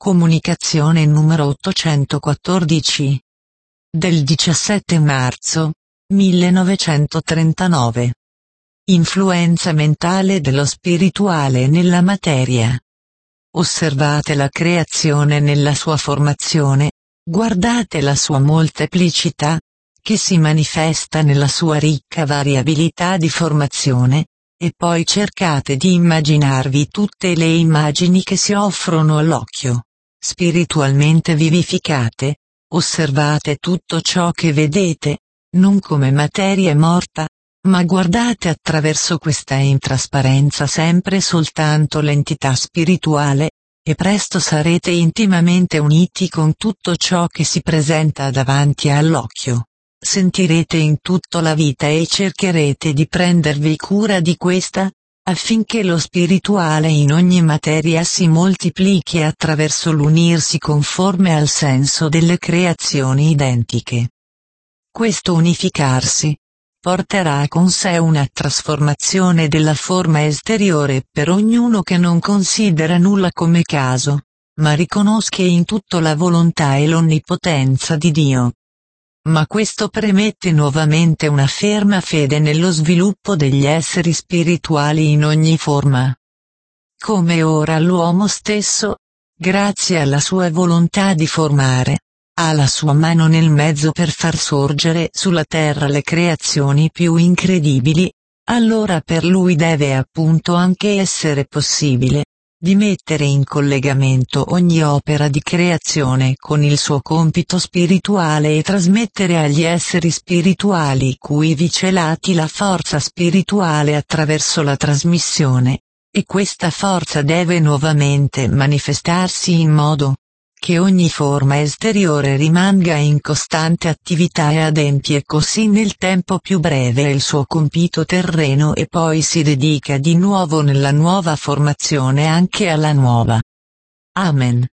Comunicazione numero 814. Del 17 marzo 1939. Influenza mentale dello spirituale nella materia. Osservate la creazione nella sua formazione, guardate la sua molteplicità, che si manifesta nella sua ricca variabilità di formazione, e poi cercate di immaginarvi tutte le immagini che si offrono all'occhio. Spiritualmente vivificate, osservate tutto ciò che vedete, non come materia morta, ma guardate attraverso questa intrasparenza sempre soltanto l'entità spirituale, e presto sarete intimamente uniti con tutto ciò che si presenta davanti all'occhio. Sentirete in tutto la vita e cercherete di prendervi cura di questa, affinché lo spirituale in ogni materia si moltiplichi attraverso l'unirsi conforme al senso delle creazioni identiche. Questo unificarsi porterà con sé una trasformazione della forma esteriore per ognuno che non considera nulla come caso, ma riconosca in tutto la volontà e l'onnipotenza di Dio. Ma questo premette nuovamente una ferma fede nello sviluppo degli esseri spirituali in ogni forma. Come ora l'uomo stesso, grazie alla sua volontà di formare, ha la sua mano nel mezzo per far sorgere sulla terra le creazioni più incredibili, allora per lui deve appunto anche essere possibile di mettere in collegamento ogni opera di creazione con il suo compito spirituale e trasmettere agli esseri spirituali cui vi celati la forza spirituale attraverso la trasmissione, e questa forza deve nuovamente manifestarsi in modo che ogni forma esteriore rimanga in costante attività e adempie così nel tempo più breve il suo compito terreno e poi si dedica di nuovo nella nuova formazione anche alla nuova. Amen.